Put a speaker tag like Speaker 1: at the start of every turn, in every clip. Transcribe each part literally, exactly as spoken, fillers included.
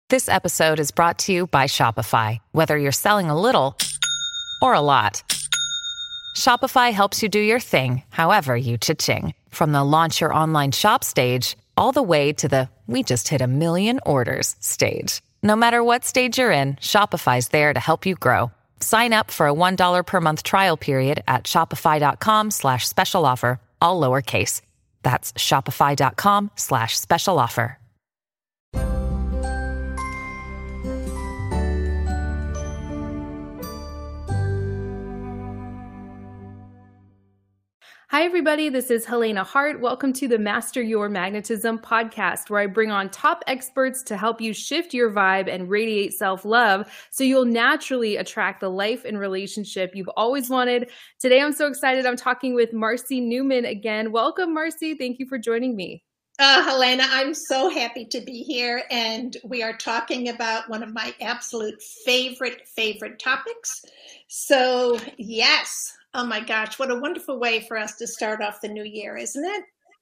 Speaker 1: This episode is brought to you by Shopify. Whether you're selling a little or a lot, Shopify helps you do your thing, however you cha-ching. From the launch your online shop stage, all the way to the we just hit a million orders stage. No matter what stage you're in, Shopify's there to help you grow. Sign up for a one dollar per month trial period at shopify.com slash special offer, all lowercase. That's shopify.com slash special offer.
Speaker 2: Hi, everybody. This is Helena Hart. Welcome to the Master Your Magnetism podcast, where I bring on top experts to help you shift your vibe and radiate self-love so you'll naturally attract the life and relationship you've always wanted. Today, I'm so excited. I'm talking with Marcy Newman again. Welcome, Marcy. Thank you for joining me.
Speaker 3: Uh, Helena, I'm so happy to be here, and we are talking about one of my absolute favorite, favorite topics. So, yes. Oh my gosh, what a wonderful way for us to start off the new year, isn't it?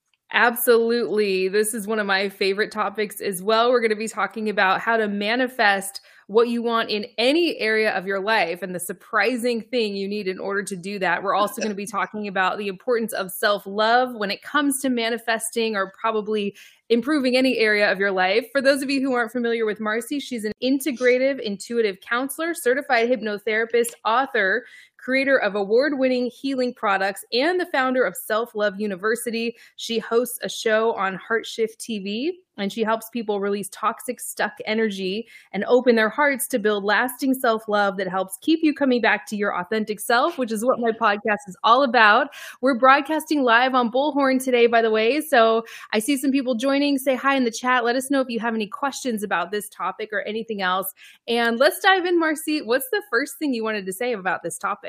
Speaker 2: Absolutely. This is one of my favorite topics as well. We're going to be talking about how to manifest what you want in any area of your life and the surprising thing you need in order to do that. We're also going to be talking about the importance of self-love when it comes to manifesting or probably improving any area of your life. For those of you who aren't familiar with Marcy, she's an integrative intuitive counselor, certified hypnotherapist, author, creator of award-winning healing products, and the founder of Self-Love University. She hosts a show on HeartShift T V, and she helps people release toxic, stuck energy and open their hearts to build lasting self-love that helps keep you coming back to your authentic self, which is what my podcast is all about. We're broadcasting live on Bullhorn today, by the way, so I see some people joining. Say hi in the chat. Let us know if you have any questions about this topic or anything else. And let's dive in, Marcy. What's the first thing you wanted to say about this topic?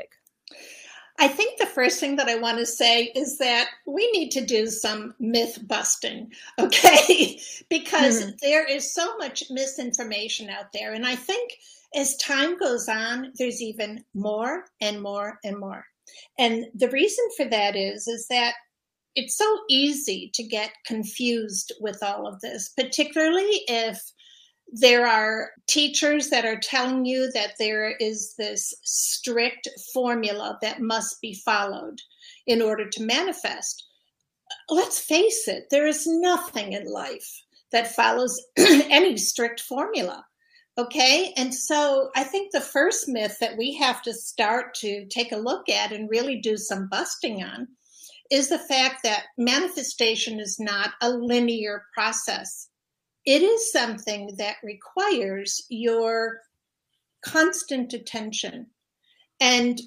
Speaker 3: I think the first thing that I want to say is that we need to do some myth busting, okay? Because mm-hmm. there is so much misinformation out there. And I think as time goes on, there's even more and more and more. And the reason for that is, is that it's so easy to get confused with all of this, particularly if there are teachers that are telling you that there is this strict formula that must be followed in order to manifest. Let's face it, there is nothing in life that follows any strict formula. Okay. And so I think the first myth that we have to start to take a look at and really do some busting on is the fact that manifestation is not a linear process. It is something that requires your constant attention. And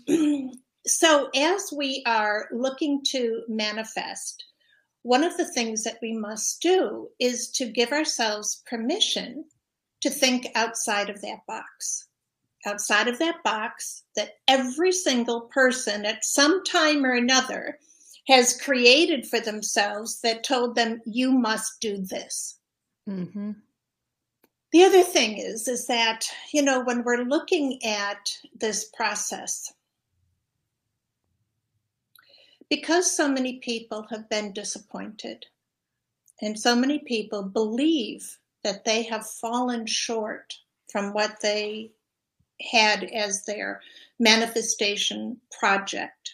Speaker 3: so as we are looking to manifest, one of the things that we must do is to give ourselves permission to think outside of that box. Outside of that box that every single person at some time or another has created for themselves that told them, you must do this. Mm-hmm. The other thing is, is that, you know, when we're looking at this process, because so many people have been disappointed and so many people believe that they have fallen short from what they had as their manifestation project,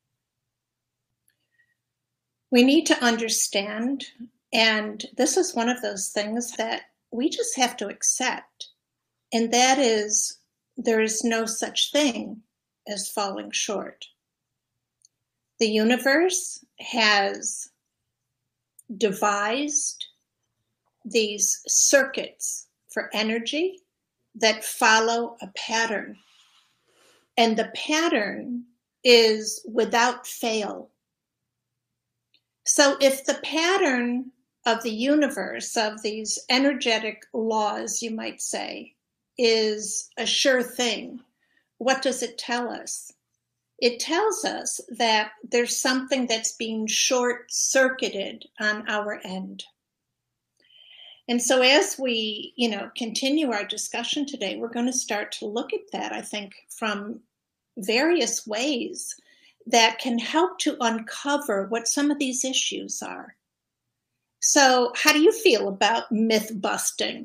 Speaker 3: we need to understand. And this is one of those things that we just have to accept. And that is, there is no such thing as falling short. The universe has devised these circuits for energy that follow a pattern. And the pattern is without fail. So if the pattern of the universe, of these energetic laws, you might say, is a sure thing, what does it tell us? It tells us that there's something that's being short-circuited on our end. And so as we, you know, continue our discussion today, we're going to start to look at that, I think, from various ways that can help to uncover what some of these issues are. So how do you feel about myth busting?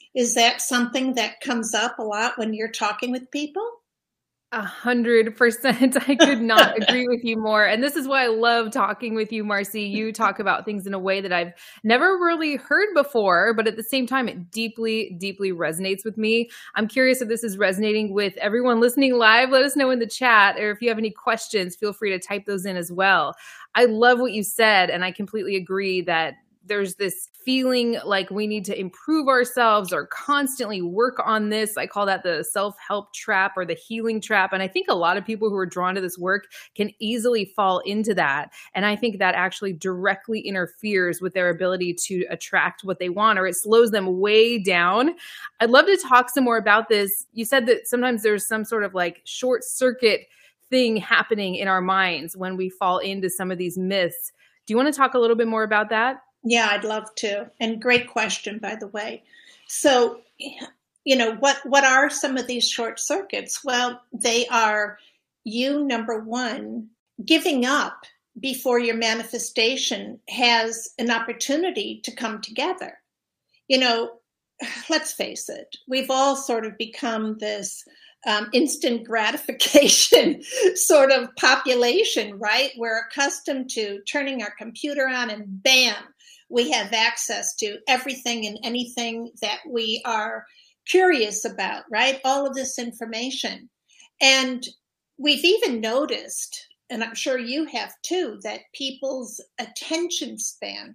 Speaker 3: Is that something that comes up a lot when you're talking with people?
Speaker 2: A hundred percent. I could not agree with you more. And this is why I love talking with you, Marcy. You talk about things in a way that I've never really heard before, but at the same time, it deeply, deeply resonates with me. I'm curious if this is resonating with everyone listening live. Let us know in the chat, or if you have any questions, feel free to type those in as well. I love what you said, and I completely agree that there's this feeling like we need to improve ourselves or constantly work on this. I call that the self-help trap or the healing trap. And I think a lot of people who are drawn to this work can easily fall into that. And I think that actually directly interferes with their ability to attract what they want, or it slows them way down. I'd love to talk some more about this. You said that sometimes there's some sort of like short circuit thing happening in our minds when we fall into some of these myths. Do you want to talk a little bit more about that?
Speaker 3: Yeah, I'd love to. And great question, by the way. So, you know, what, what are some of these short circuits? Well, they are you, number one, giving up before your manifestation has an opportunity to come together. You know, let's face it, we've all sort of become this um, instant gratification sort of population, right? We're accustomed to turning our computer on and bam, we have access to everything and anything that we are curious about, right? All of this information. And we've even noticed, and I'm sure you have too, that people's attention span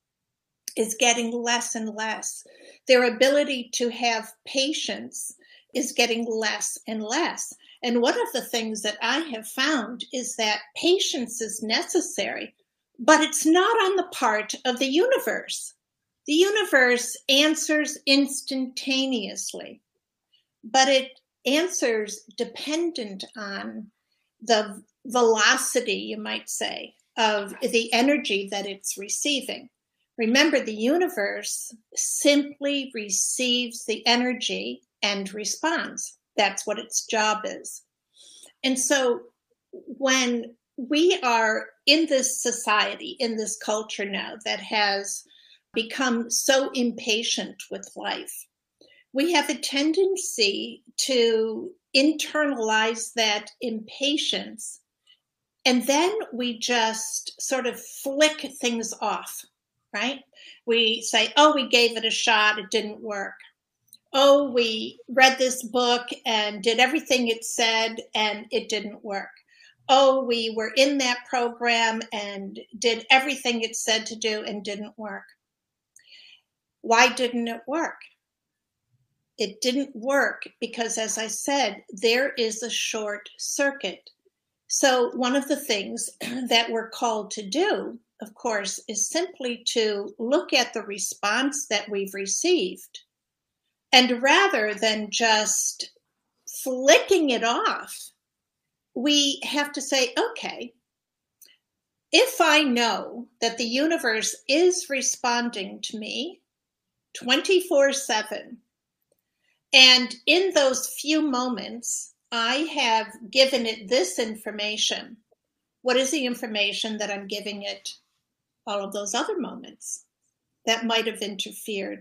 Speaker 3: is getting less and less. Their ability to have patience is getting less and less. And one of the things that I have found is that patience is necessary, but it's not on the part of the universe. The universe answers instantaneously, but it answers dependent on the velocity, you might say, of the energy that it's receiving. Remember, the universe simply receives the energy and responds. That's what its job is. And so when we are in this society, in this culture now that has become so impatient with life, we have a tendency to internalize that impatience, and then we just sort of flick things off, right? We say, oh, we gave it a shot, it didn't work. Oh, we read this book and did everything it said and it didn't work. Oh, we were in that program and did everything it said to do and didn't work. Why didn't it work? It didn't work because, as I said, there is a short circuit. So one of the things that we're called to do, of course, is simply to look at the response that we've received. And rather than just flicking it off, we have to say, okay, if I know that the universe is responding to me twenty-four seven, and in those few moments, I have given it this information, what is the information that I'm giving it all of those other moments that might have interfered?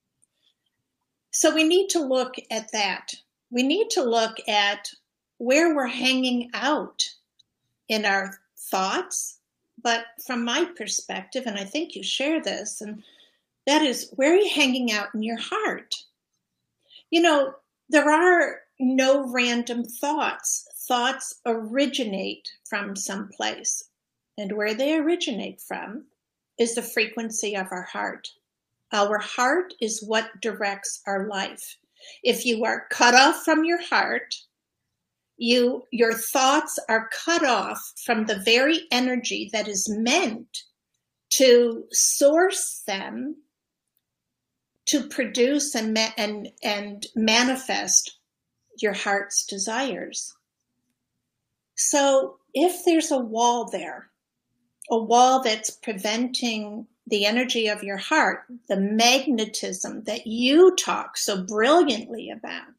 Speaker 3: So we need to look at that. We need to look at where we're hanging out in our thoughts, but from my perspective, and I think you share this, and that is, where are you hanging out in your heart? You know, there are no random thoughts. Thoughts originate from someplace, and where they originate from is the frequency of our heart. Our heart is what directs our life. If you are cut off from your heart, You, your thoughts are cut off from the very energy that is meant to source them to produce and, ma- and, and manifest your heart's desires. So if there's a wall there, a wall that's preventing the energy of your heart, the magnetism that you talk so brilliantly about,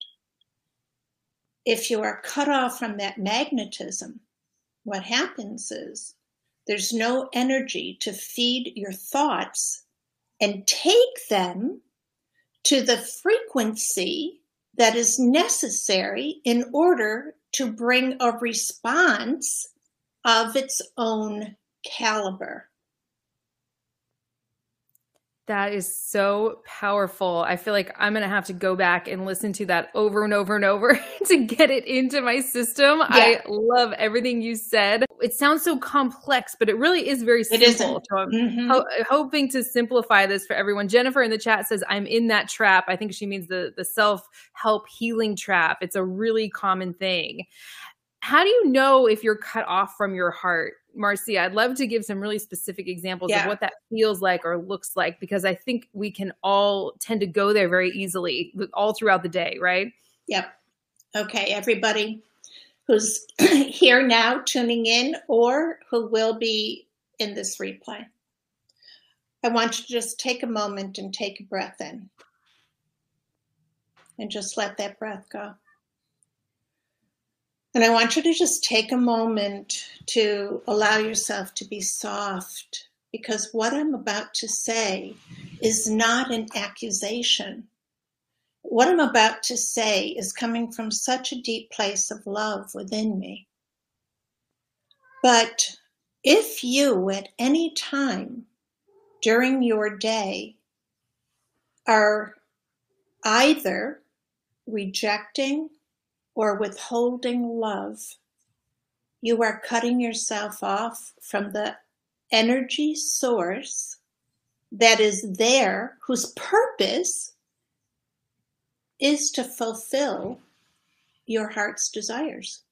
Speaker 3: if you are cut off from that magnetism, what happens is there's no energy to feed your thoughts and take them to the frequency that is necessary in order to bring a response of its own caliber.
Speaker 2: That is so powerful. I feel like I'm going to have to go back and listen to that over and over and over to get it into my system. Yeah. I love everything you said. It sounds so complex, but it really is very simple. So I'm mm-hmm. ho- hoping to simplify this for everyone. Jennifer in the chat says, I'm in that trap. I think she means the, the self-help healing trap. It's a really common thing. How do you know if you're cut off from your heart? Marcia, I'd love to give some really specific examples yeah. of what that feels like or looks like, because I think we can all tend to go there very easily all throughout the day, right?
Speaker 3: Yep. Okay, everybody who's here now tuning in or who will be in this replay, I want you to just take a moment and take a breath in and just let that breath go. And I want you to just take a moment to allow yourself to be soft, because what I'm about to say is not an accusation. What I'm about to say is coming from such a deep place of love within me. But if you at any time during your day are either rejecting or withholding love, you are cutting yourself off from the energy source that is there, whose purpose is to fulfill your heart's desires.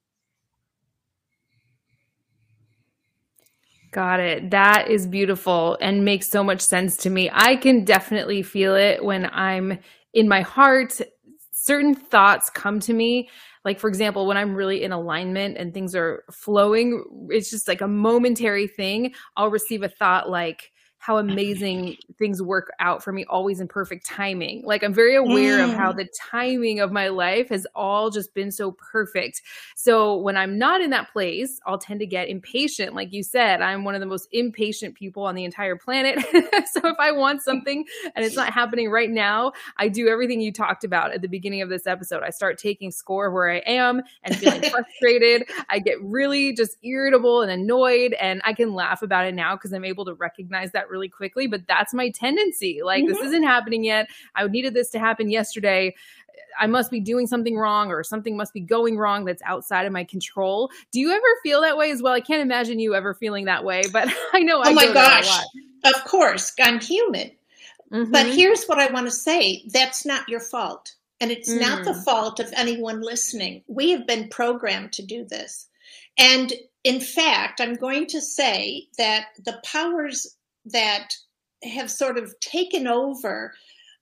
Speaker 2: Got it. That is beautiful and makes so much sense to me. I can definitely feel it when I'm in my heart. Certain thoughts come to me. Like, for example, when I'm really in alignment and things are flowing, it's just like a momentary thing. I'll receive a thought like, how amazing things work out for me, always in perfect timing. Like, I'm very aware mm. of how the timing of my life has all just been so perfect. So when I'm not in that place, I'll tend to get impatient. Like you said, I'm one of the most impatient people on the entire planet. So if I want something and it's not happening right now, I do everything you talked about at the beginning of this episode. I start taking score of where I am and feeling frustrated. I get really just irritable and annoyed, and I can laugh about it now because I'm able to recognize that really quickly, but that's my tendency. Like, mm-hmm. this isn't happening yet. I needed this to happen yesterday. I must be doing something wrong, or something must be going wrong that's outside of my control. Do you ever feel that way as well? I can't imagine you ever feeling that way, but I know I
Speaker 3: Oh my
Speaker 2: go
Speaker 3: gosh.
Speaker 2: there a lot.
Speaker 3: Of course, I'm human. Mm-hmm. But here's what I want to say. That's not your fault. And it's mm. not the fault of anyone listening. We have been programmed to do this. And in fact, I'm going to say that the powers that have sort of taken over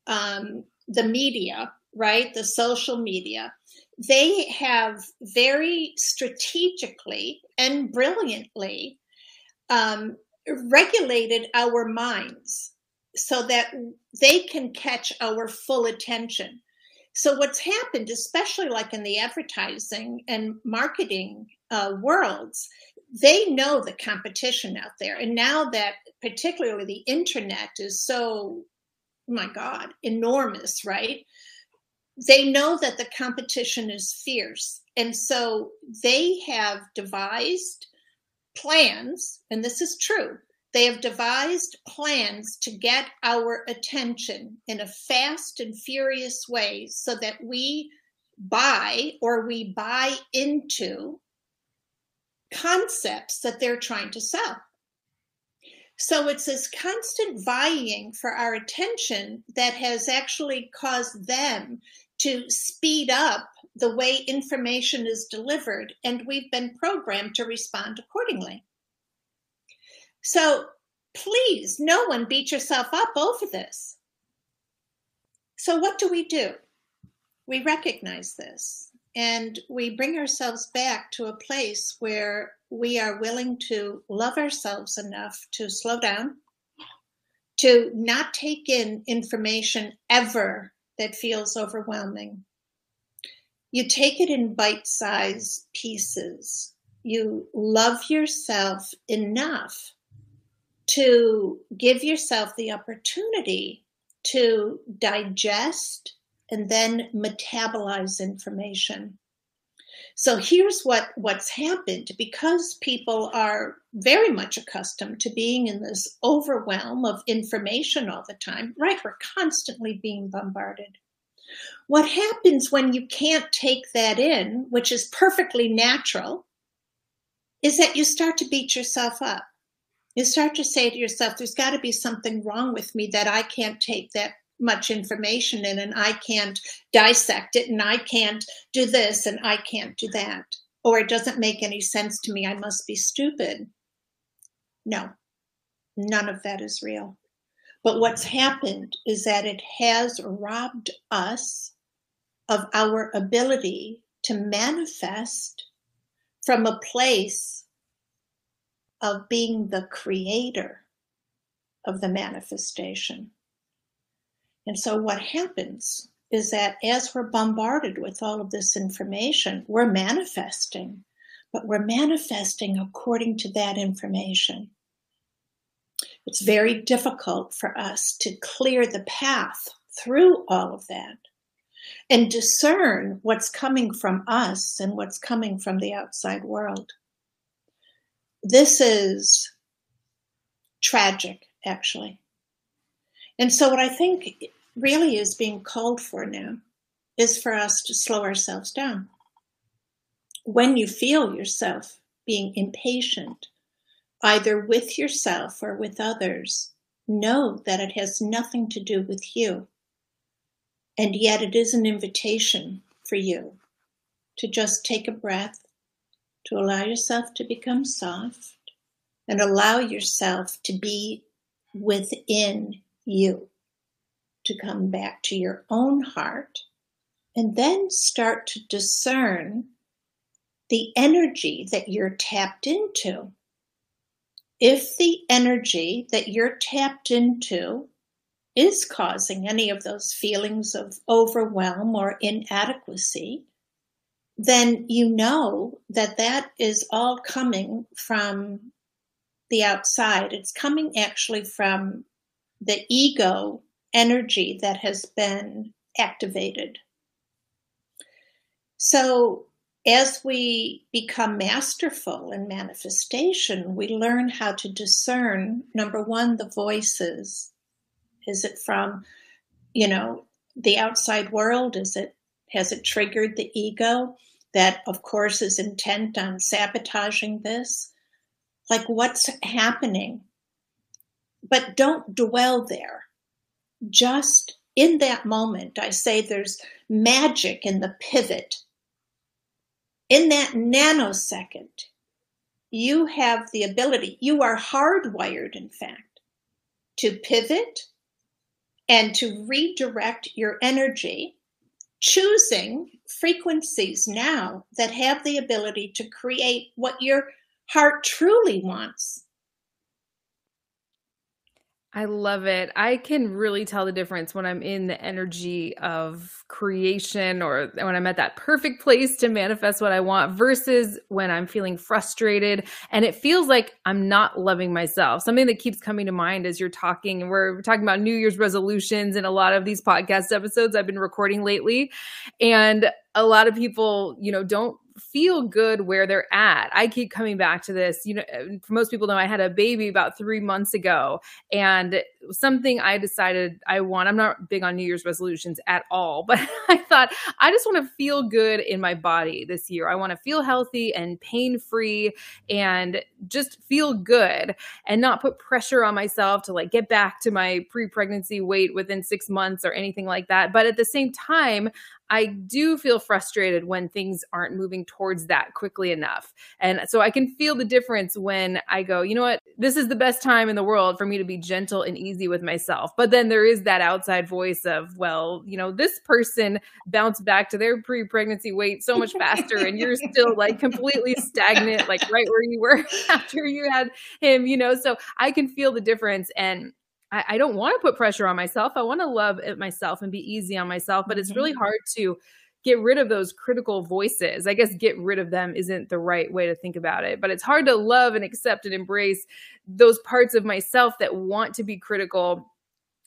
Speaker 3: um, the media, right, the social media, they have very strategically and brilliantly um, regulated our minds so that they can catch our full attention. So what's happened, especially like in the advertising and marketing uh, worlds, they know the competition out there. And now that particularly the internet is so, oh my God, enormous, right? They know that the competition is fierce. And so they have devised plans, and this is true. They have devised plans to get our attention in a fast and furious way so that we buy or we buy into concepts that they're trying to sell. So it's this constant vying for our attention that has actually caused them to speed up the way information is delivered, and we've been programmed to respond accordingly. So please, no one beat yourself up over this. So what do we do? We recognize this, and we bring ourselves back to a place where we are willing to love ourselves enough to slow down, to not take in information ever that feels overwhelming. You take it in bite-sized pieces. You love yourself enough to give yourself the opportunity to digest and then metabolize information. So here's what, what's happened. Because people are very much accustomed to being in this overwhelm of information all the time, right? We're constantly being bombarded. What happens when you can't take that in, which is perfectly natural, is that you start to beat yourself up. You start to say to yourself, there's got to be something wrong with me that I can't take that much information in, and I can't dissect it, and I can't do this, and I can't do that. Or it doesn't make any sense to me. I must be stupid. No, none of that is real. But what's happened is that it has robbed us of our ability to manifest from a place of being the creator of the manifestation. And so what happens is that as we're bombarded with all of this information, we're manifesting, but we're manifesting according to that information. It's very difficult for us to clear the path through all of that and discern what's coming from us and what's coming from the outside world. This is tragic, actually. And so what I think really is being called for now is for us to slow ourselves down. When you feel yourself being impatient, either with yourself or with others, know that it has nothing to do with you. And yet it is an invitation for you to just take a breath, to allow yourself to become soft, and allow yourself to be within you, to come back to your own heart, and then start to discern the energy that you're tapped into. If the energy that you're tapped into is causing any of those feelings of overwhelm or inadequacy, then you know that that is all coming from the outside. It's coming actually from the ego energy that has been activated. So as we become masterful in manifestation, we learn how to discern, number one, the voices. Is it from, you know, the outside world? Is it, has it triggered the ego that, of course, is intent on sabotaging this? Like, what's happening? But don't dwell there. Just in that moment, I say there's magic in the pivot. In that nanosecond, you have the ability, you are hardwired, in fact, to pivot and to redirect your energy, choosing frequencies now that have the ability to create what your heart truly wants.
Speaker 2: I love it. I can really tell the difference when I'm in the energy of creation or when I'm at that perfect place to manifest what I want versus when I'm feeling frustrated and it feels like I'm not loving myself. Something that keeps coming to mind as you're talking, and we're talking about New Year's resolutions in a lot of these podcast episodes I've been recording lately. And a lot of people, you know, don't feel good where they're at. I keep coming back to this. You know, most people know I had a baby about three months ago, and something I decided I want. I'm not big on New Year's resolutions at all, but I thought I just want to feel good in my body this year. I want to feel healthy and pain-free and just feel good and not put pressure on myself to like get back to my pre-pregnancy weight within six months or anything like that. But at the same time, I do feel frustrated when things aren't moving towards that quickly enough. And so I can feel the difference when I go, you know what, this is the best time in the world for me to be gentle and easy with myself. But then there is that outside voice of, well, you know, this person bounced back to their pre-pregnancy weight so much faster and you're still like completely stagnant, like right where you were after you had him, you know, so I can feel the difference. And I, I don't want to put pressure on myself. I want to love it myself and be easy on myself, but it's really hard to get rid of those critical voices. I guess get rid of them isn't the right way to think about it, but it's hard to love and accept and embrace those parts of myself that want to be critical.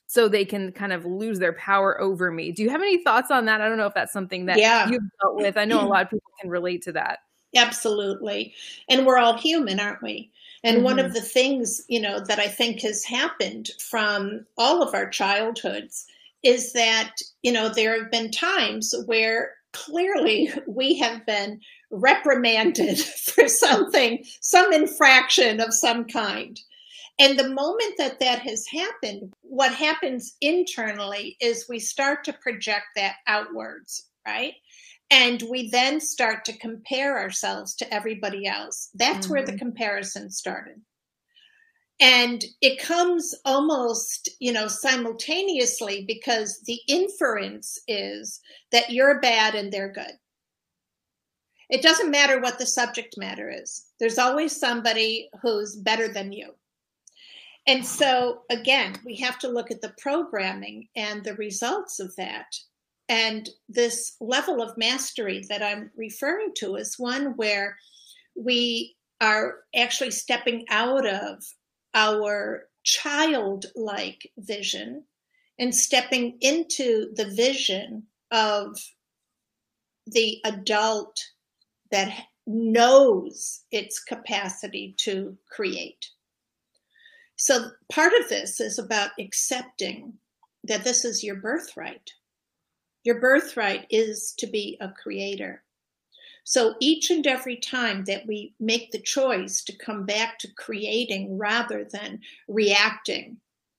Speaker 2: so they can kind of lose their power over me. Do you have any thoughts on that? I don't know if that's something that
Speaker 3: Yeah.
Speaker 2: you've dealt with. I know a lot of people can relate to that.
Speaker 3: Absolutely. And we're all human, aren't we? And
Speaker 2: Mm-hmm.
Speaker 3: one of the things, you know, that I think has happened from all of our childhoods is that, you know, there have been times where clearly we have been reprimanded for something, some infraction of some kind. And the moment that that has happened, what happens internally is we start to project that outwards, right? And we then start to compare ourselves to everybody else. That's mm-hmm. where the comparison started. And it comes almost, you know, simultaneously, because the inference is that you're bad and they're good. It doesn't matter what the subject matter is. There's always somebody who's better than you. And so, again, we have to look at the programming and the results of that. And this level of mastery that I'm referring to is one where we are actually stepping out of our childlike vision and stepping into the vision of the adult that knows its capacity to create. So part of this is about accepting that this is your birthright. Your birthright is to be a creator. So each and every time that we make the choice to come back to creating rather than reacting,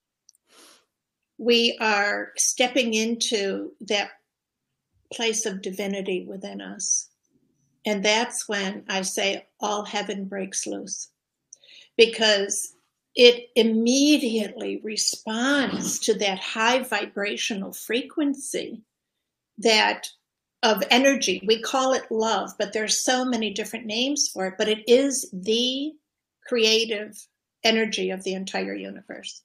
Speaker 3: we are stepping into that place of divinity within us. And that's when I say all heaven breaks loose, because it immediately responds to that high vibrational frequency that of energy. We call it love, but there's so many different names for it, but it is the creative energy of the entire universe.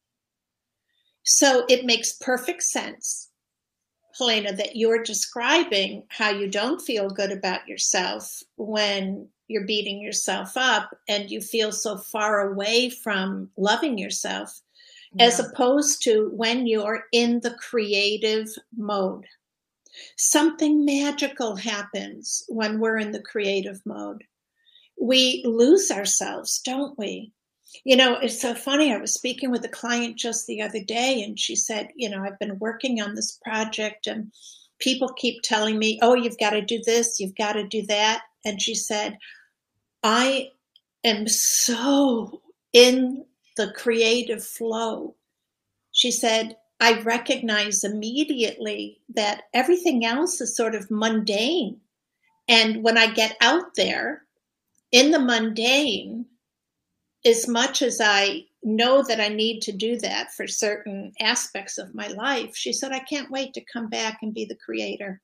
Speaker 3: So it makes perfect sense, Helena, that you're describing how you don't feel good about yourself when you're beating yourself up and you feel so far away from loving yourself, yeah. as opposed to when you're in the creative mode. Something magical happens when we're in the creative mode. We lose ourselves, don't we? You know, it's so funny. I was speaking with a client just the other day, and she said, you know, I've been working on this project and people keep telling me, oh, you've got to do this, you've got to do that. And she said, I am so in the creative flow. She said, I recognize immediately that everything else is sort of mundane. And when I get out there in the mundane, as much as I know that I need to do that for certain aspects of my life, she said, I can't wait to come back and be the creator.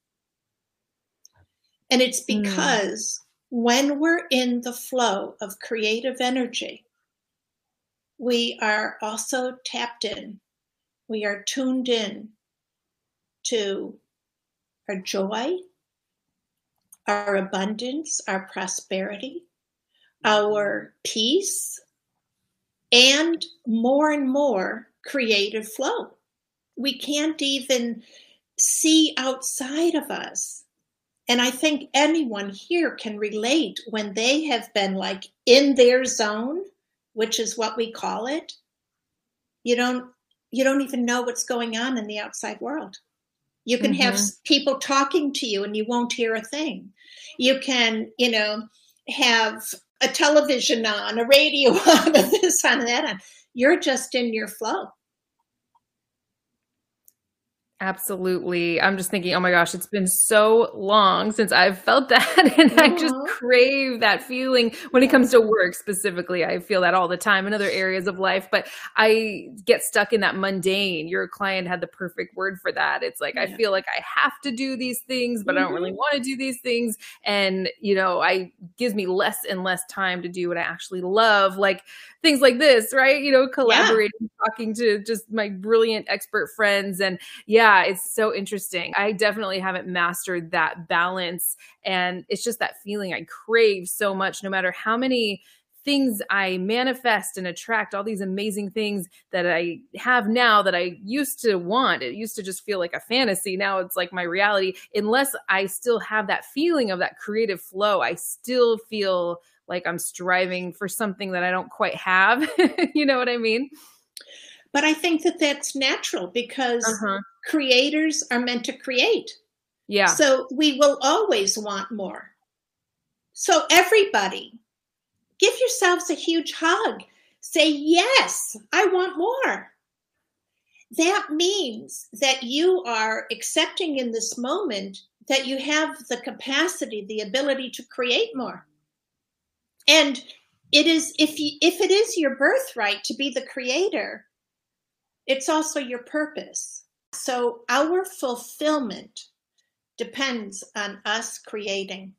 Speaker 3: And it's because mm. when we're in the flow of creative energy, we are also tapped in. We are tuned in to our joy, our abundance, our prosperity, our peace, and more and more creative flow. We can't even see outside of us. And I think anyone here can relate when they have been like in their zone, which is what we call it. You don't You don't even know what's going on in the outside world. You can mm-hmm. have people talking to you and you won't hear a thing. You can, you know, have a television on, a radio on, this on, that on. You're just in your flow.
Speaker 2: Absolutely. I'm just thinking, oh my gosh, it's been so long since I've felt that. And mm-hmm. I just crave that feeling when it comes to work specifically. I feel that all the time in other areas of life, but I get stuck in that mundane. Your client had the perfect word for that. It's like, yeah. I feel like I have to do these things, but mm-hmm. I don't really want to do these things. And, you know, I gives me less and less time to do what I actually love. Like things like this, right? You know, collaborating, yeah. talking to just my brilliant expert friends. And yeah, it's so interesting. I definitely haven't mastered that balance. And it's just that feeling I crave so much, no matter how many things I manifest and attract, all these amazing things that I have now that I used to want. It used to just feel like a fantasy. Now it's like my reality. Unless I still have that feeling of that creative flow, I still feel like I'm striving for something that I don't quite have. You know what I mean?
Speaker 3: But I think that that's natural because uh-huh. creators are meant to create.
Speaker 2: Yeah.
Speaker 3: So we will always want more. So everybody, give yourselves a huge hug. Say, yes, I want more. That means that you are accepting in this moment that you have the capacity, the ability to create more. And it is, if you, if it is your birthright to be the creator, it's also your purpose. So our fulfillment depends on us creating.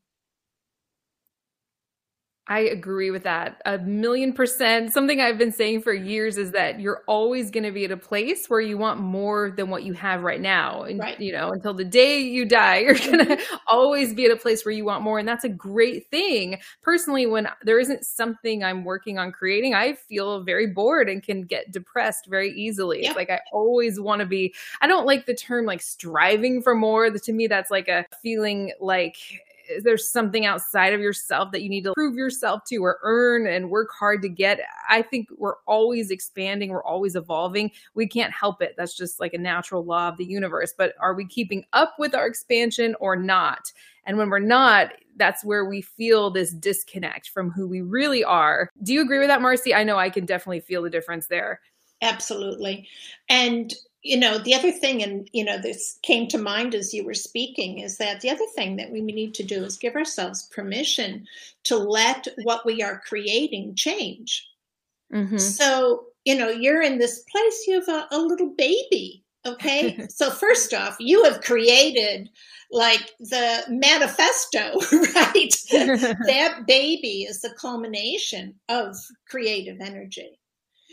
Speaker 2: I agree with that a million percent. Something I've been saying for years is that you're always going to be at a place where you want more than what you have right now. And,
Speaker 3: right.
Speaker 2: you know, until the day you die, you're going to always be at a place where you want more. And that's a great thing. Personally, when there isn't something I'm working on creating, I feel very bored and can get depressed very easily. Yep. It's like I always want to be, I don't like the term like striving for more. To me, that's like a feeling like there's something outside of yourself that you need to prove yourself to or earn and work hard to get. I think we're always expanding. We're always evolving. We can't help it. That's just like a natural law of the universe. But are we keeping up with our expansion or not? And when we're not, that's where we feel this disconnect from who we really are. Do you agree with that, Marcy? I know I can definitely feel the difference there.
Speaker 3: Absolutely. And you know, the other thing, and, you know, this came to mind as you were speaking, is that the other thing that we need to do is give ourselves permission to let what we are creating change. Mm-hmm. So, you know, you're in this place, you have a, a little baby. Okay. So first off, you have created like the manifesto, right? That baby is the culmination of creative energy.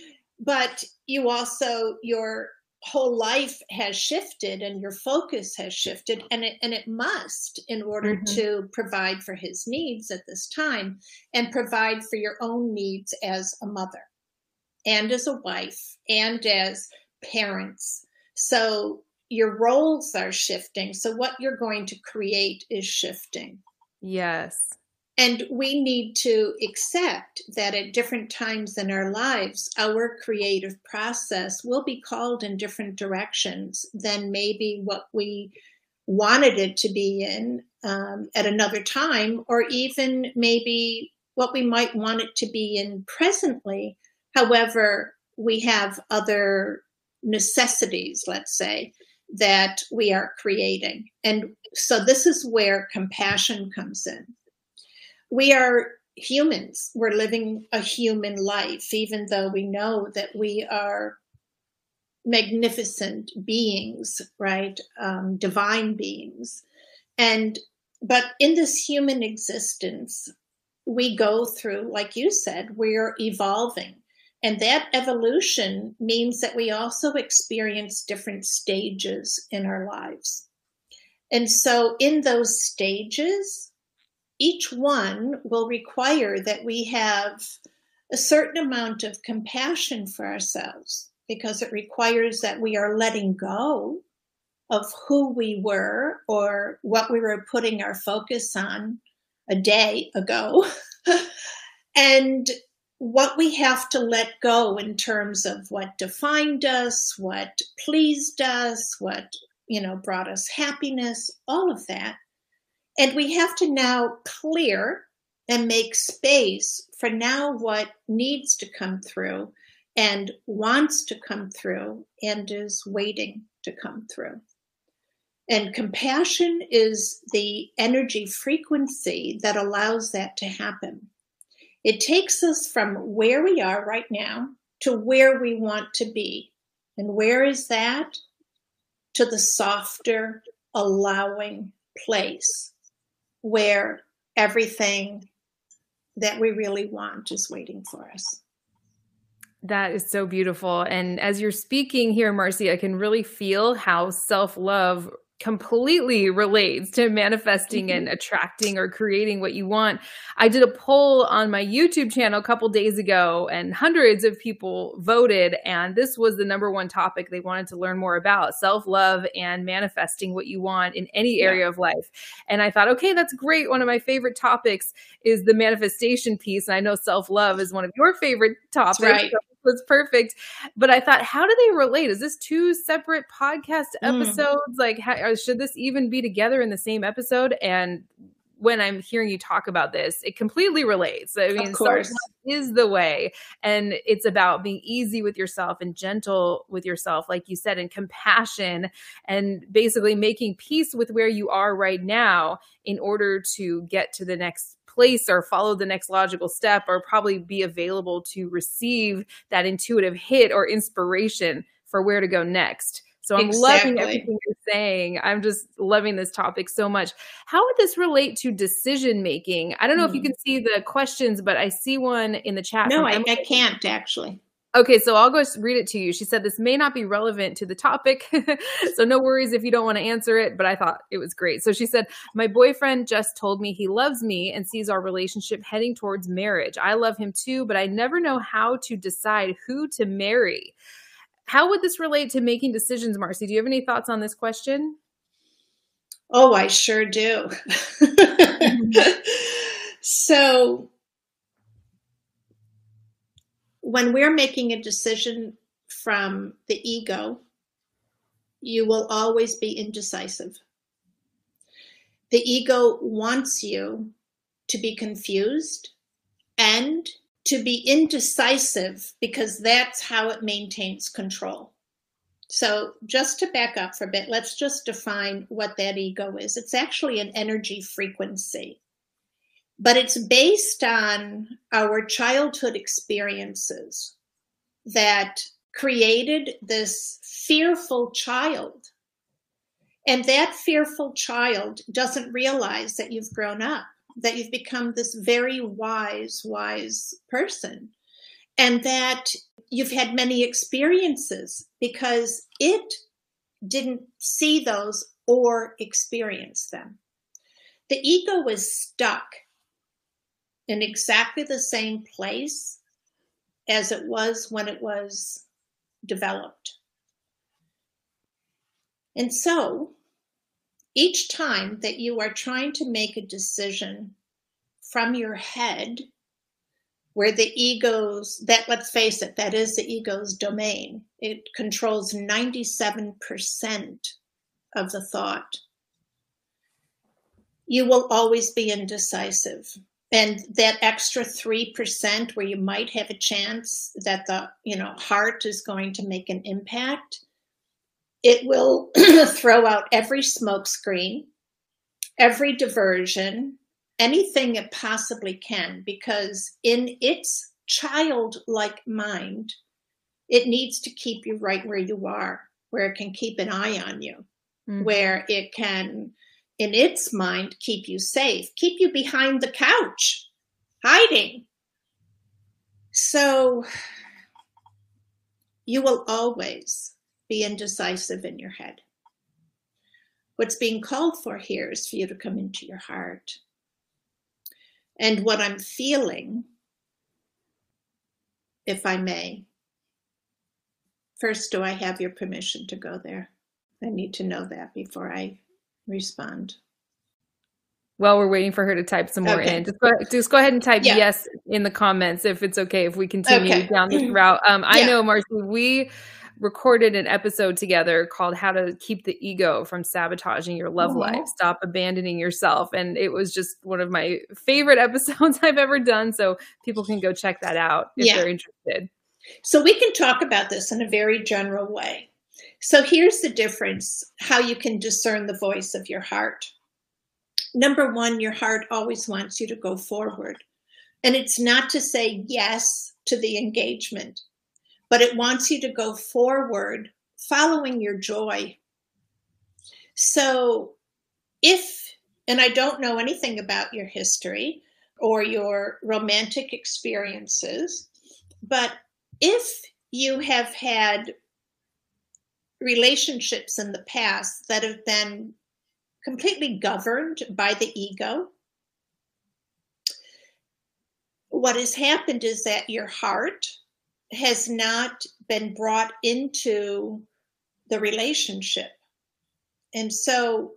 Speaker 3: But you also, your whole life has shifted and your focus has shifted, and it and it must, in order mm-hmm. to provide for his needs at this time and provide for your own needs as a mother and as a wife and as parents. So your roles are shifting. So what you're going to create is shifting.
Speaker 2: Yes.
Speaker 3: And we need to accept that at different times in our lives, our creative process will be called in different directions than maybe what we wanted it to be in um, at another time, or even maybe what we might want it to be in presently. However, we have other necessities, let's say, that we are creating. And so this is where compassion comes in. We are humans. We're living a human life, even though we know that we are magnificent beings, right? Um, divine beings. And, but in this human existence, we go through, like you said, we're evolving. And that evolution means that we also experience different stages in our lives. And so in those stages, each one will require that we have a certain amount of compassion for ourselves, because it requires that we are letting go of who we were or what we were putting our focus on a day ago, and what we have to let go in terms of what defined us, what pleased us, what, you know, brought us happiness, all of that. And we have to now clear and make space for now what needs to come through and wants to come through and is waiting to come through. And compassion is the energy frequency that allows that to happen. It takes us from where we are right now to where we want to be. And where is that? To the softer, allowing place, where everything that we really want is waiting for us.
Speaker 2: That is so beautiful. And as you're speaking here, Marcy, I can really feel how self-love completely relates to manifesting and attracting or creating what you want. I did a poll on my YouTube channel a couple days ago, and hundreds of people voted, and this was the number one topic they wanted to learn more about: self-love and manifesting what you want in any area yeah. of life. And I thought, okay, that's great. One of my favorite topics is the manifestation piece, and I know self-love is one of your favorite topics. That's right. So was perfect. But I thought, how do they relate? Is this two separate podcast episodes? Mm. Like, how, should this even be together in the same episode? And when I'm hearing you talk about this, it completely relates. I mean, self-love is the way. And it's about being easy with yourself and gentle with yourself, like you said, and compassion, and basically making peace with where you are right now in order to get to the next place or follow the next logical step, or probably be available to receive that intuitive hit or inspiration for where to go next. So I'm exactly. loving everything you're saying. I'm just loving this topic so much. How would this relate to decision making? I don't know mm. if you can see the questions, but I see one in the chat.
Speaker 3: No, I, I can't actually.
Speaker 2: Okay, so I'll go read it to you. She said, this may not be relevant to the topic, so no worries if you don't want to answer it, but I thought it was great. So she said, my boyfriend just told me he loves me and sees our relationship heading towards marriage. I love him too, but I never know how to decide who to marry. How would this relate to making decisions, Marcy? Do you have any thoughts on this question?
Speaker 3: Oh, I sure do. So when we're making a decision from the ego, you will always be indecisive. The ego wants you to be confused and to be indecisive, because that's how it maintains control. So just to back up for a bit, let's just define what that ego is. It's actually an energy frequency, but it's based on our childhood experiences that created this fearful child. And that fearful child doesn't realize that you've grown up, that you've become this very wise, wise person, and that you've had many experiences because it didn't see those or experience them. The ego was stuck in exactly the same place as it was when it was developed. And so each time that you are trying to make a decision from your head, where the ego's, that, let's face it, that is the ego's domain. It controls ninety-seven percent of the thought. You will always be indecisive. And that extra three percent where you might have a chance that the, you know, heart is going to make an impact, it will throw out every smokescreen, every diversion, anything it possibly can, because in its childlike mind, it needs to keep you right where you are, where it can keep an eye on you, mm-hmm. where it can, in its mind, keep you safe, keep you behind the couch, hiding. So you will always be indecisive in your head. What's being called for here is for you to come into your heart. And what I'm feeling, if I may, first, do I have your permission to go there? I need to know that before I respond.
Speaker 2: Well, we're waiting for her to type some more
Speaker 3: okay.
Speaker 2: in. Just go, just go ahead and type
Speaker 3: yeah.
Speaker 2: yes in the comments if it's okay, if we continue
Speaker 3: okay.
Speaker 2: down this route. Um, I
Speaker 3: yeah.
Speaker 2: know, Marcy, we recorded an episode together called How to Keep the Ego from Sabotaging Your Love
Speaker 3: mm-hmm.
Speaker 2: Life, Stop Abandoning Yourself. And it was just one of my favorite episodes I've ever done. So people can go check that out if yeah. they're interested.
Speaker 3: So we can talk about this in a very general way. So here's the difference, how you can discern the voice of your heart. Number one, your heart always wants you to go forward. And it's not to say yes to the engagement, but it wants you to go forward following your joy. So if, and I don't know anything about your history or your romantic experiences, but if you have had relationships in the past that have been completely governed by the ego. What has happened is that your heart has not been brought into the relationship. And so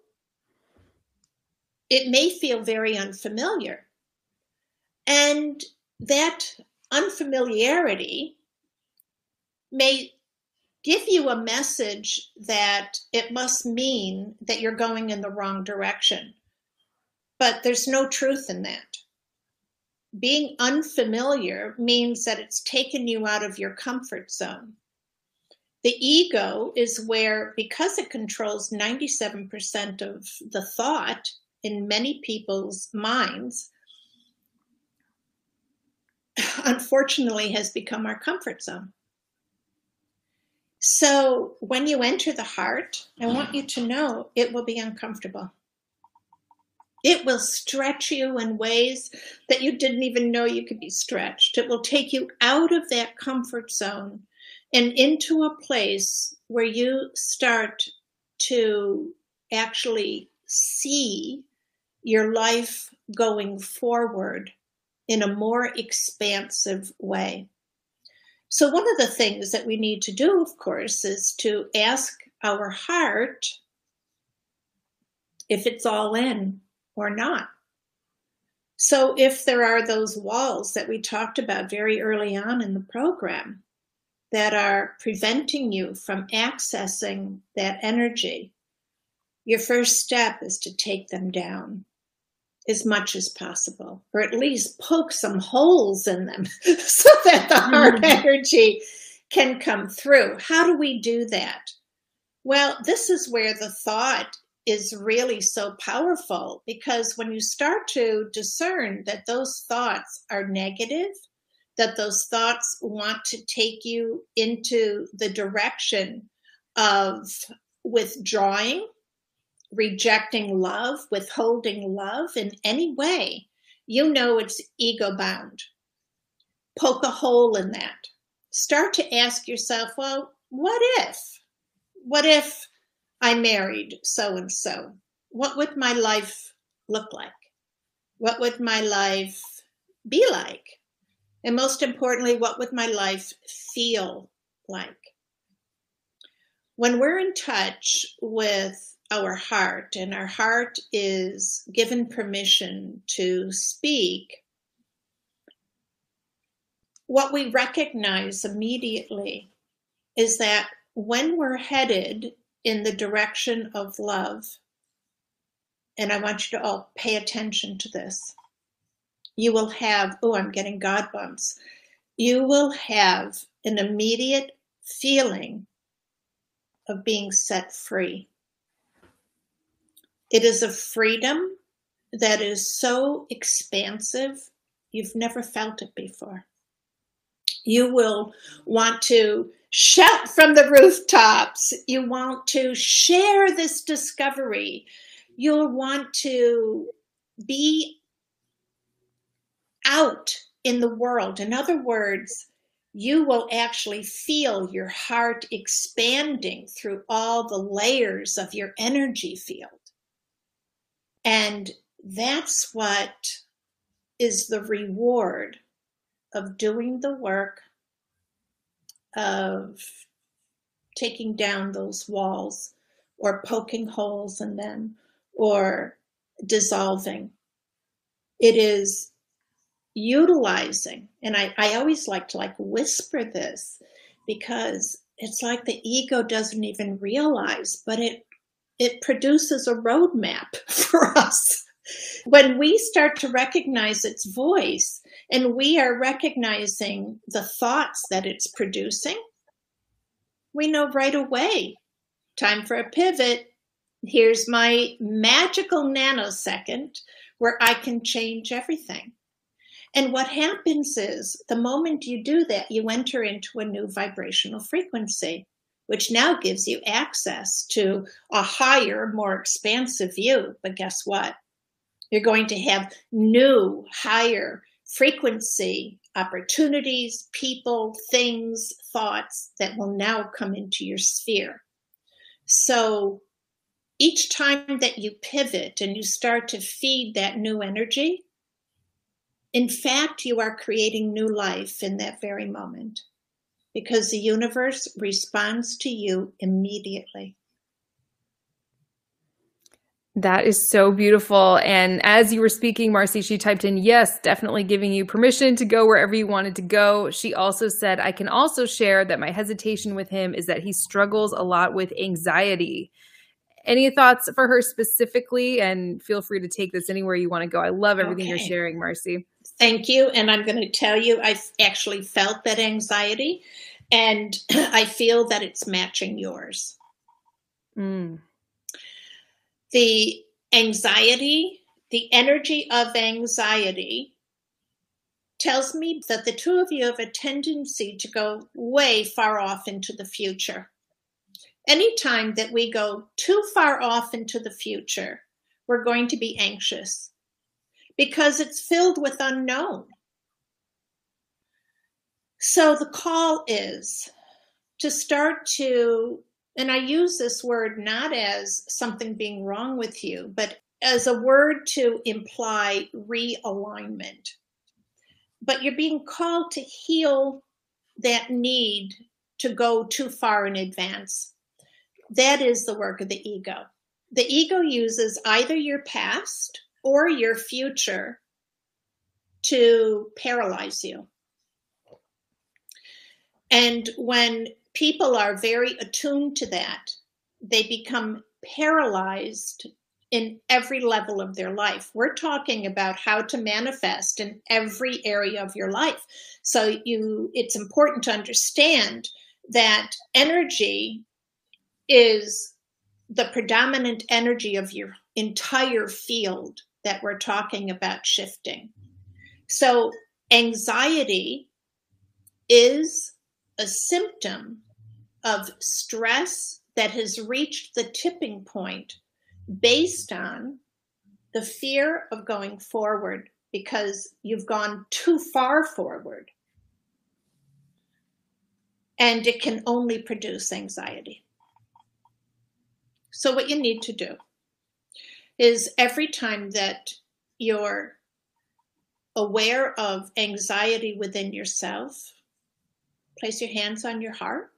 Speaker 3: it may feel very unfamiliar. And that unfamiliarity may give you a message that it must mean that you're going in the wrong direction. But there's no truth in that. Being unfamiliar means that it's taken you out of your comfort zone. The ego is where, because it controls ninety-seven percent of the thought in many people's minds, unfortunately has become our comfort zone. So when you enter the heart, I want you to know it will be uncomfortable. It will stretch you in ways that you didn't even know you could be stretched. It will take you out of that comfort zone and into a place where you start to actually see your life going forward in a more expansive way. So one of the things that we need to do, of course, is to ask our heart if it's all in or not. So if there are those walls that we talked about very early on in the program that are preventing you from accessing that energy, your first step is to take them down as much as possible, or at least poke some holes in them so that the heart mm-hmm. energy can come through. How do we do that? Well, this is where the thought is really so powerful, because when you start to discern that those thoughts are negative, that those thoughts want to take you into the direction of withdrawing, rejecting love, withholding love in any way, you know it's ego bound. Poke a hole in that. Start to ask yourself, well, what if? What if I married so-and-so? What would my life look like? What would my life be like? And most importantly, what would my life feel like? When we're in touch with our heart, and our heart is given permission to speak, what we recognize immediately is that when we're headed in the direction of love, and I want you to all pay attention to this, you will have, oh, I'm getting God bumps. You will have an immediate feeling of being set free. It is a freedom that is so expansive, you've never felt it before. You will want to shout from the rooftops. You want to share this discovery. You'll want to be out in the world. In other words, you will actually feel your heart expanding through all the layers of your energy field. And that's what is the reward of doing the work of taking down those walls, or poking holes in them, or dissolving. It is utilizing, and I, I always like to like whisper this, because it's like the ego doesn't even realize, but it it produces a roadmap for us. When we start to recognize its voice, and we are recognizing the thoughts that it's producing, we know right away, time for a pivot. Here's my magical nanosecond where I can change everything. And what happens is, the moment you do that, you enter into a new vibrational frequency, which now gives you access to a higher, more expansive view. But guess what? You're going to have new, higher frequency opportunities, people, things, thoughts that will now come into your sphere. So each time that you pivot and you start to feed that new energy, in fact, you are creating new life in that very moment, because the universe responds to you immediately.
Speaker 2: That is so beautiful. And as you were speaking, Marcy, she typed in, yes, definitely giving you permission to go wherever you wanted to go. She also said, I can also share that my hesitation with him is that he struggles a lot with anxiety. Any thoughts for her specifically? And feel free to take this anywhere you want to go. I love everything okay. you're sharing, Marcy.
Speaker 3: Thank you. And I'm going to tell you, I've actually felt that anxiety, and I feel that it's matching yours.
Speaker 2: Mm.
Speaker 3: The anxiety, the energy of anxiety tells me that the two of you have a tendency to go way far off into the future. Anytime that we go too far off into the future, we're going to be anxious because it's filled with unknown. So the call is to start to, and I use this word not as something being wrong with you, but as a word to imply realignment. But you're being called to heal that need to go too far in advance. That is the work of the ego. The ego uses either your past or your future to paralyze you. And when people are very attuned to that, they become paralyzed in every level of their life. We're talking about how to manifest in every area of your life. So you, it's important to understand that energy is the predominant energy of your entire field that we're talking about shifting. So anxiety is a symptom of stress that has reached the tipping point based on the fear of going forward because you've gone too far forward. And it can only produce anxiety. So what you need to do is every time that you're aware of anxiety within yourself, place your hands on your heart.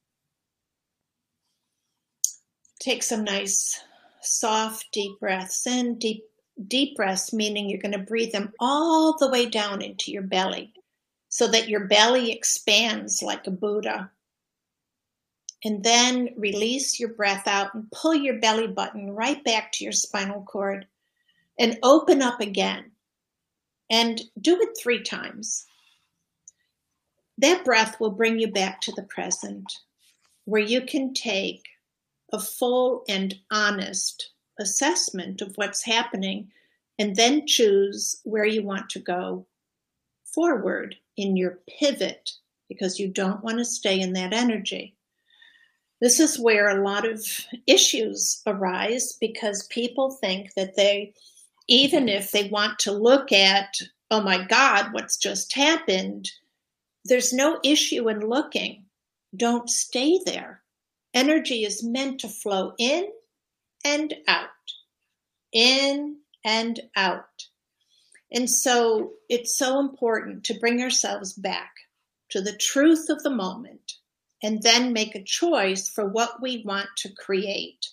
Speaker 3: Take some nice, soft, deep breaths in. Deep, deep breaths, meaning you're going to breathe them all the way down into your belly so that your belly expands like a Buddha. And then release your breath out and pull your belly button right back to your spinal cord and open up again. And do it three times. That breath will bring you back to the present, where you can take a full and honest assessment of what's happening and then choose where you want to go forward in your pivot, because you don't want to stay in that energy. This is where a lot of issues arise, because people think that they, even if they want to look at, oh my God, what's just happened, there's no issue in looking. Don't stay there. Energy is meant to flow in and out, in and out. And so it's so important to bring ourselves back to the truth of the moment and then make a choice for what we want to create.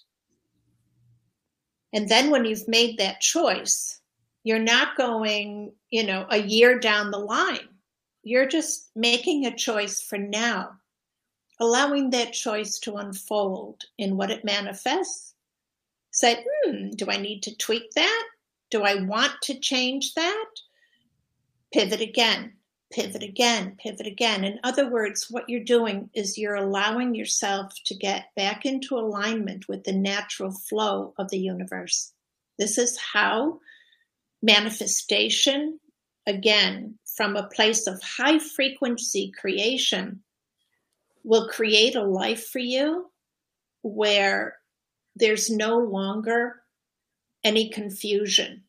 Speaker 3: And then when you've made that choice, you're not going, you know, a year down the line. You're just making a choice for now, allowing that choice to unfold in what it manifests. Say, hmm, do I need to tweak that? Do I want to change that? Pivot again, pivot again, pivot again. In other words, what you're doing is you're allowing yourself to get back into alignment with the natural flow of the universe. This is how manifestation, again, from a place of high frequency creation, will create a life for you where there's no longer any confusion.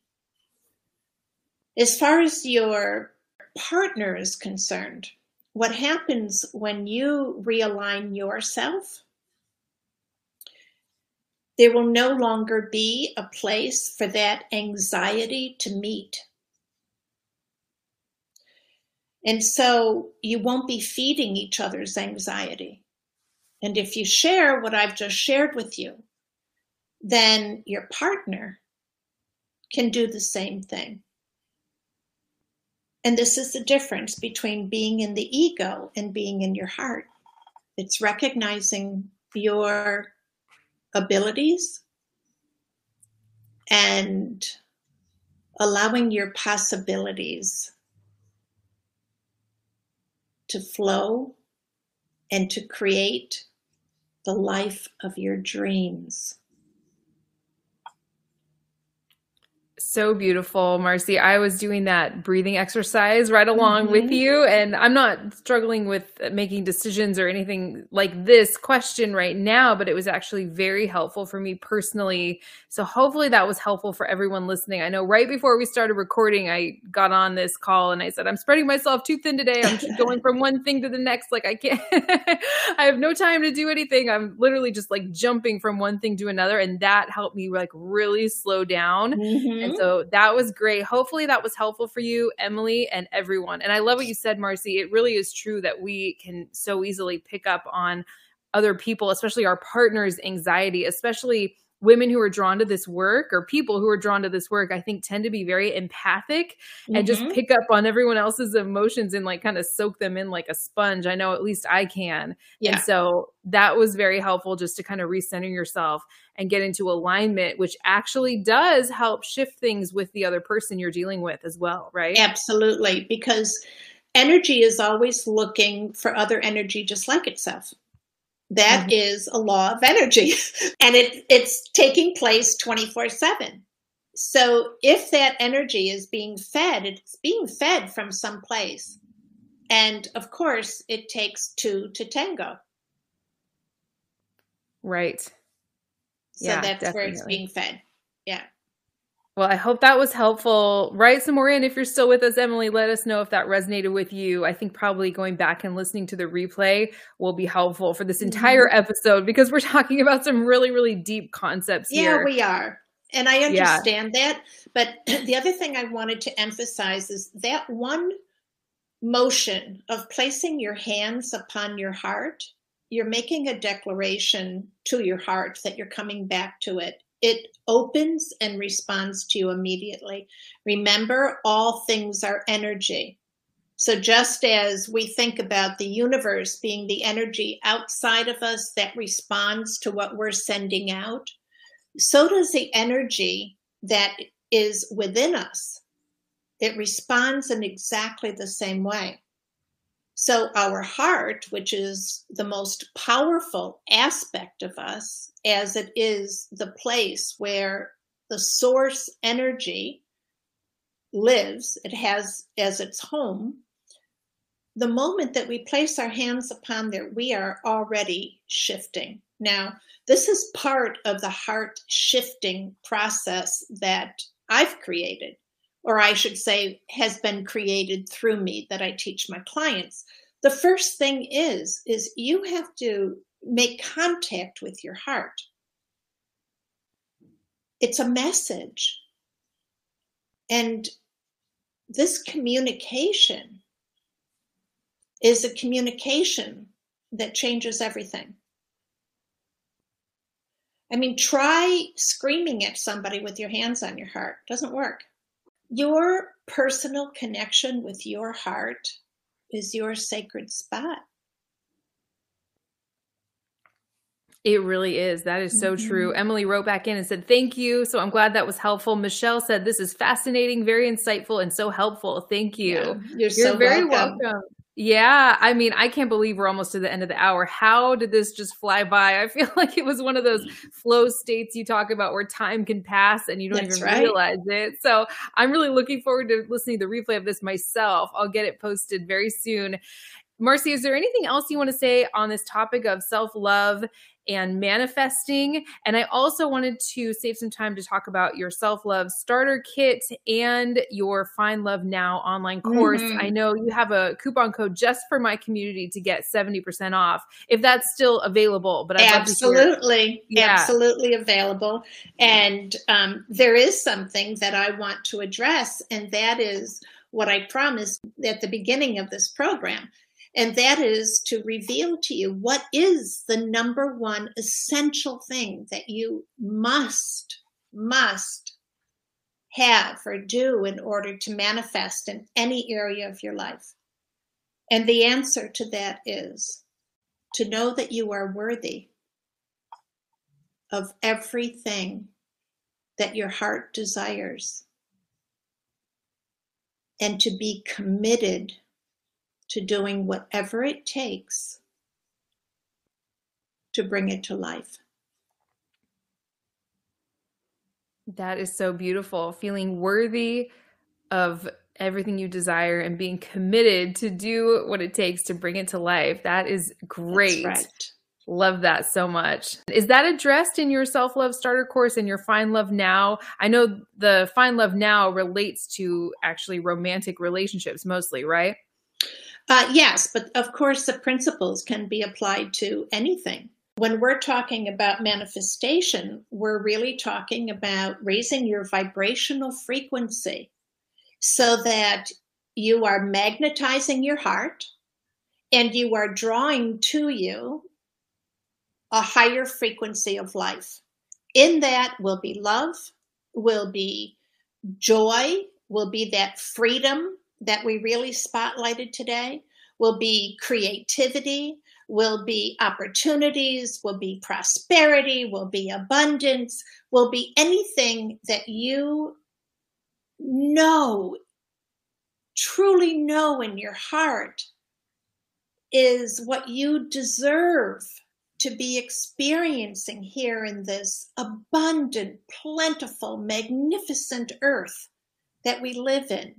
Speaker 3: As far as your partner is concerned, what happens when you realign yourself there will no longer be a place for that anxiety to meet. And so you won't be feeding each other's anxiety. And if you share what I've just shared with you, then your partner can do the same thing. And this is the difference between being in the ego and being in your heart. It's recognizing your abilities and allowing your possibilities to flow and to create the life of your dreams.
Speaker 2: So beautiful, Marcy. I was doing that breathing exercise right along mm-hmm. with you, and I'm not struggling with making decisions or anything like this question right now, but it was actually very helpful for me personally. So hopefully that was helpful for everyone listening. I know right before we started recording, I got on this call and I said, I'm spreading myself too thin today. I'm just going from one thing to the next. Like I can't, I have no time to do anything. I'm literally just like jumping from one thing to another. And that helped me like really slow down. Mm-hmm. And so that was great. Hopefully that was helpful for you, Emily, and everyone. And I love what you said, Marcy. It really is true that we can so easily pick up on other people, especially our partners' anxiety, especially women who are drawn to this work or people who are drawn to this work, I think tend to be very empathic mm-hmm. and just pick up on everyone else's emotions and like kind of soak them in like a sponge. I know at least I can. Yeah. And so that was very helpful just to kind of recenter yourself and get into alignment, which actually does help shift things with the other person you're dealing with as well, right?
Speaker 3: Absolutely. Because energy is always looking for other energy just like itself. That mm-hmm. is a law of energy, and it, it's taking place twenty-four seven. So if that energy is being fed, it's being fed from someplace. And of course, it takes two to tango.
Speaker 2: Right.
Speaker 3: So
Speaker 2: yeah,
Speaker 3: that's
Speaker 2: definitely.
Speaker 3: where it's being fed. Yeah.
Speaker 2: Well, I hope that was helpful. Write some more in if you're still with us, Emily. Let us know if that resonated with you. I think probably going back and listening to the replay will be helpful for this entire mm-hmm. episode because we're talking about some really, really deep concepts
Speaker 3: yeah,
Speaker 2: here.
Speaker 3: Yeah, we are. And I understand yeah. that. But the other thing I wanted to emphasize is that one motion of placing your hands upon your heart, you're making a declaration to your heart that you're coming back to it. It opens and responds to you immediately. Remember, all things are energy. So just as we think about the universe being the energy outside of us that responds to what we're sending out, so does the energy that is within us. It responds in exactly the same way. So our heart, which is the most powerful aspect of us, as it is the place where the source energy lives, it has as its home, the moment that we place our hands upon there, we are already shifting. Now, this is part of the heart shifting process that I've created, or I should say has been created through me that I teach my clients. The first thing is, is you have to make contact with your heart. It's a message. And this communication is a communication that changes everything. I mean, try screaming at somebody with your hands on your heart. It doesn't work. Your personal connection with your heart is your sacred spot.
Speaker 2: It really is. That is so mm-hmm. true. Emily wrote back in and said, thank you. So I'm glad that was helpful. Michelle said, this is fascinating, very insightful, and so helpful. Thank you.
Speaker 3: Yeah, you're, you're
Speaker 2: so very welcome.
Speaker 3: welcome.
Speaker 2: Yeah. I mean, I can't believe we're almost to the end of the hour. How did this just fly by? I feel like it was one of those flow states you talk about where time can pass and you don't That's even right. realize it. So I'm really looking forward to listening to the replay of this myself. I'll get it posted very soon. Marcy, is there anything else you want to say on this topic of self-love and manifesting. And I also wanted to save some time to talk about your self-love starter kit and your Find Love Now online course. Mm-hmm. I know you have a coupon code just for my community to get seventy percent off, if that's still available. But I'd
Speaker 3: absolutely,
Speaker 2: yeah.
Speaker 3: absolutely available. And um, there is something that I want to address, and that is what I promised at the beginning of this program. And that is to reveal to you what is the number one essential thing that you must, must have or do in order to manifest in any area of your life. And the answer to that is to know that you are worthy of everything that your heart desires, and to be committed to doing whatever it takes to bring it to life.
Speaker 2: That is so beautiful. Feeling worthy of everything you desire and being committed to do what it takes to bring it to life. That is great.
Speaker 3: That's right.
Speaker 2: Love that so much. Is that addressed in your self-love starter course and your Find Love Now? I know the Find Love Now relates to actually romantic relationships mostly, right?
Speaker 3: Uh, yes, but of course the principles can be applied to anything. When we're talking about manifestation, we're really talking about raising your vibrational frequency so that you are magnetizing your heart and you are drawing to you a higher frequency of life. In that will be love, will be joy, will be that freedom that we really spotlighted today, will be creativity, will be opportunities, will be prosperity, will be abundance, will be anything that you know, truly know in your heart is what you deserve to be experiencing here in this abundant, plentiful, magnificent earth that we live in.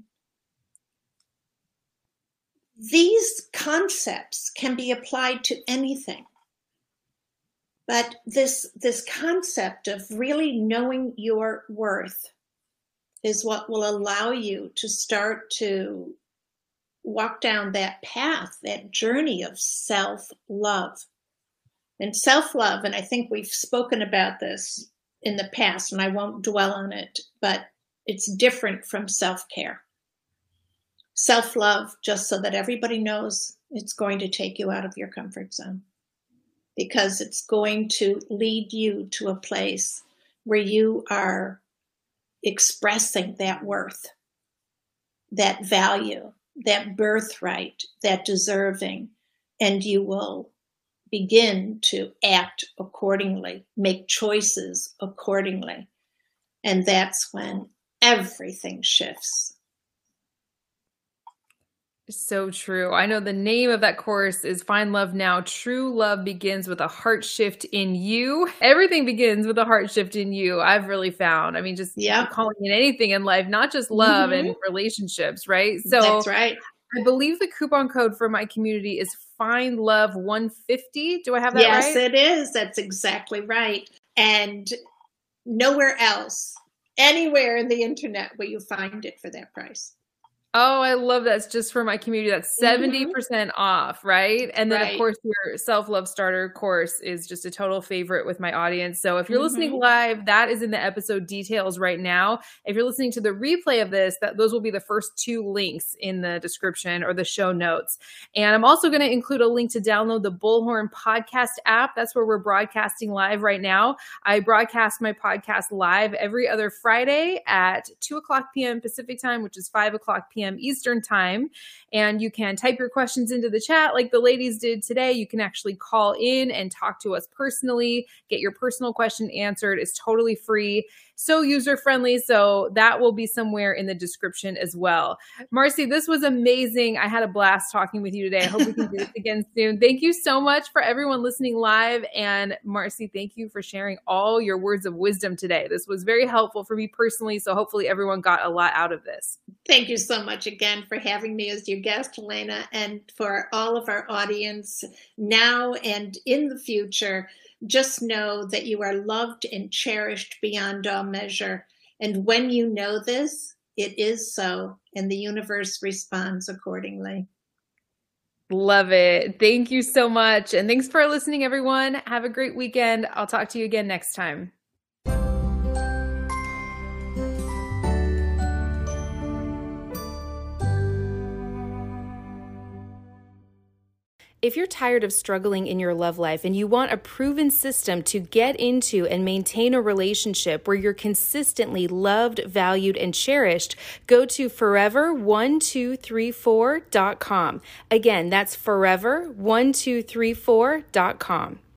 Speaker 3: These concepts can be applied to anything. But this, this concept of really knowing your worth is what will allow you to start to walk down that path, that journey of self-love. And self-love, and I think we've spoken about this in the past, and I won't dwell on it, but it's different from self-care. Self-love, just so that everybody knows, it's going to take you out of your comfort zone, because it's going to lead you to a place where you are expressing that worth, that value, that birthright, that deserving, and you will begin to act accordingly, make choices accordingly. And that's when everything shifts.
Speaker 2: So true. I know the name of that course is Find Love Now. True love begins with a heart shift in you. Everything begins with a heart shift in you. I've really found, I mean, just
Speaker 3: yeah.
Speaker 2: calling in anything in life, not just love mm-hmm. and relationships, right? So
Speaker 3: that's right.
Speaker 2: I believe the coupon code for my community is Find Love one fifty. Do I have that
Speaker 3: yes,
Speaker 2: right?
Speaker 3: Yes, it is. That's exactly right. And nowhere else, anywhere in the internet will you find it for that price.
Speaker 2: Oh, I love that. It's just for my community. That's seventy percent mm-hmm. off, right? And then, right. of course, your self-love starter course is just a total favorite with my audience. So if you're mm-hmm. listening live, that is in the episode details right now. If you're listening to the replay of this, that those will be the first two links in the description or the show notes. And I'm also going to include a link to download the Bullhorn podcast app. That's where we're broadcasting live right now. I broadcast my podcast live every other Friday at two o'clock p.m. Pacific time, which is five o'clock p.m. Eastern time. And you can type your questions into the chat like the ladies did today. You can actually call in and talk to us personally, get your personal question answered. It's totally free, so user-friendly. So that will be somewhere in the description as well. Marcy, this was amazing. I had a blast talking with you today. I hope we can do this again soon. Thank you so much for everyone listening live. And Marcy, thank you for sharing all your words of wisdom today. This was very helpful for me personally. So hopefully everyone got a lot out of this.
Speaker 3: Thank you so much again for having me as your guest, Elena, and for all of our audience now and in the future. Just know that you are loved and cherished beyond all measure. And when you know this, it is so, and the universe responds accordingly.
Speaker 2: Love it. Thank you so much. And thanks for listening, everyone. Have a great weekend. I'll talk to you again next time. If you're tired of struggling in your love life and you want a proven system to get into and maintain a relationship where you're consistently loved, valued, and cherished, go to forever one two three four dot com. Again, that's forever one two three four dot com.